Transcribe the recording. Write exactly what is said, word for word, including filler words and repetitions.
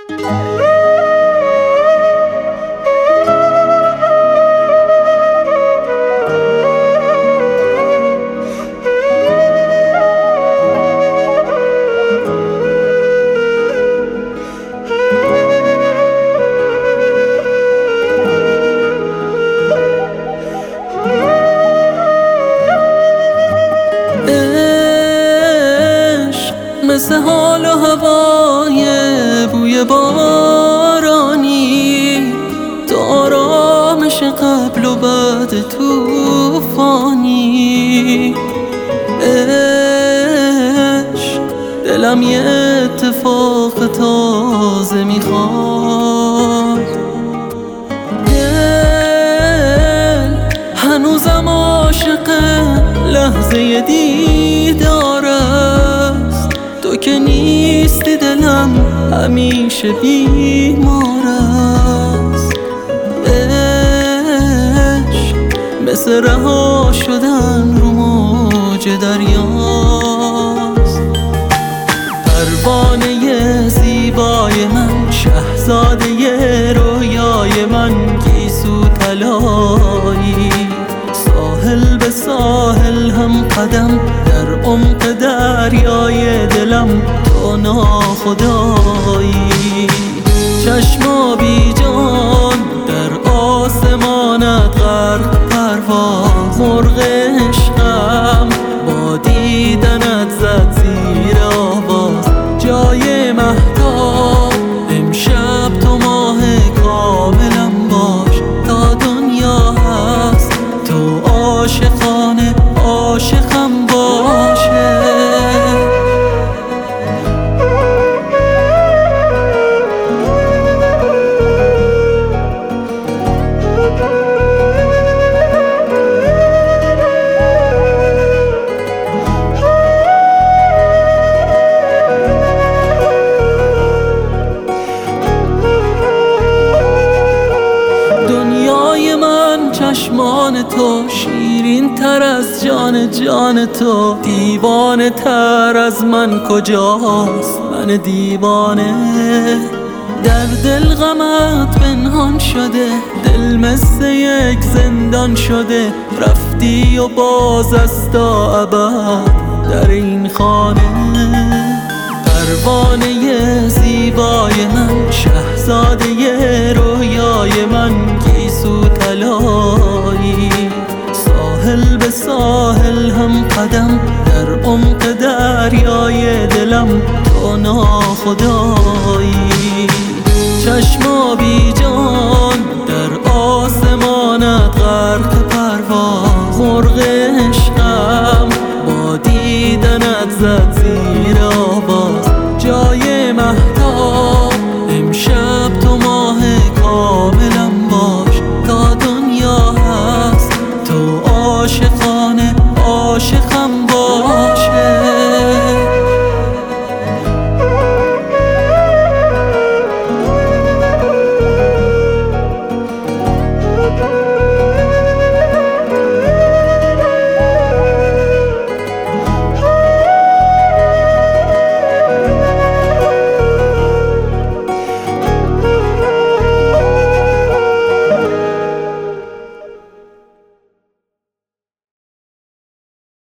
مثل حال و هوای بوی بارانی، تو آرامش قبل و بعد توفانی. عشق دلم یه اتفاق تازه میخواد، دل هنوزم عاشق لحظه دیدار است. تو که نیستی دلم همیشه بیمار است. عشق مثل رها شدن رو موج دریاست. پروانه زیبای من، شهزاده رویای من، گیسو طلایی، ساحل به ساحل هم قدم در عمق دریای دلم، تو ناخدایی. چشما بی جان در آسمانت غرق پرواز، مرغ عشقم با دیدنت زد زیر آواز. جای مهتاب امشب تو ماه کاملم باش، تا دنیا هست تو عاشقانه عاشقم باشه. دنیای من چشمان تو، شیرین تر از جان جان تو. دیوانه تر از من کجاست من دیوانه؟ در دل غمت پنهان شده، دل مثل یک زندان شده. رفتی و باز است تا ابد در این خانه. پروانه زیبای من، شهزاده رویای من، گیسو طلایی، ساحل به ساحل هم قدم در عمق دریای دلم، تو ناخدایی. چشما بی جان در آسمانت غرق پرواز، مرغ